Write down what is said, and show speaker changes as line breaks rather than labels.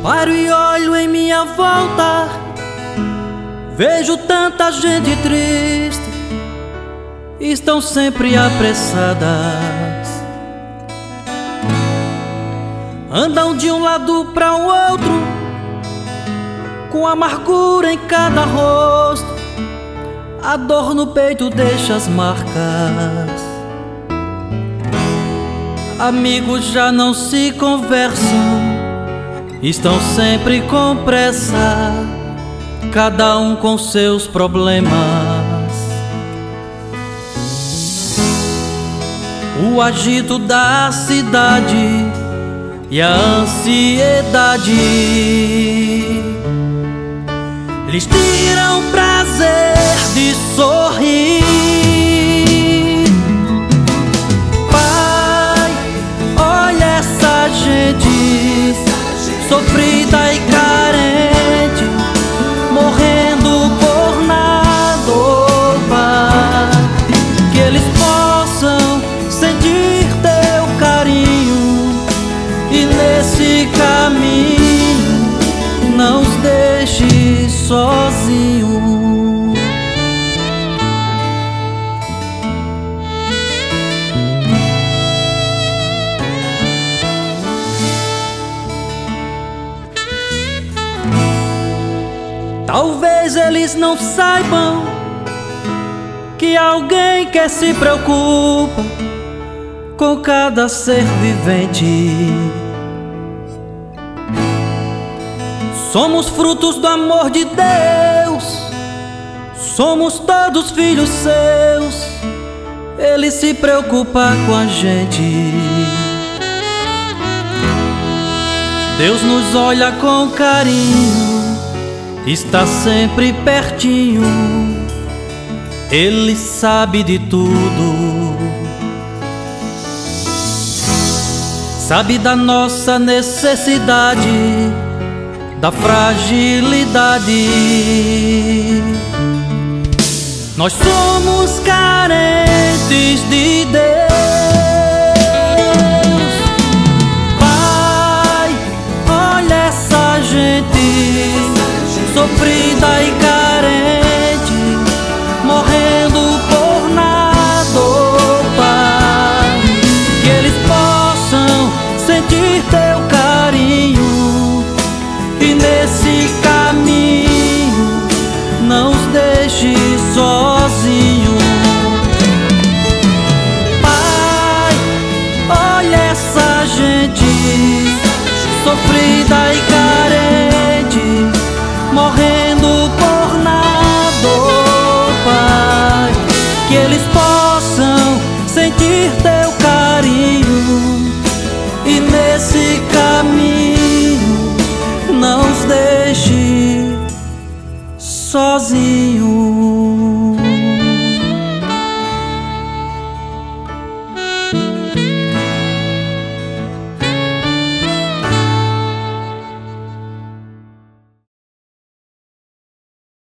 Paro e olho em minha volta, vejo tanta gente triste, estão sempre apressadas. Andam de um lado para o outro, com amargura em cada rosto, a dor no peito deixa as marcas. Amigos já não se conversam, estão sempre com pressa, cada um com seus problemas. O agito da cidade e a ansiedade lhes tiram o prazer de sorrir. Pai, olha essa gente sofrida e carente, morrendo por nada, oh, Pai. Que eles possam sentir teu carinho e nesse caminho não os deixe sozinho. Talvez eles não saibam que alguém que se preocupa com cada ser vivente. Somos frutos do amor de Deus, somos todos filhos seus. Ele se preocupa com a gente. Deus nos olha com carinho, está sempre pertinho, Ele sabe de tudo, sabe da nossa necessidade, da fragilidade. Nós somos carentes de Deus. Pai, olha essa gente sofrida e carente, morrendo por nada, oh, Pai. Que eles possam sentir teu carinho e nesse caminho não os deixe sozinho. Pai, olha essa gente sofrida e carente,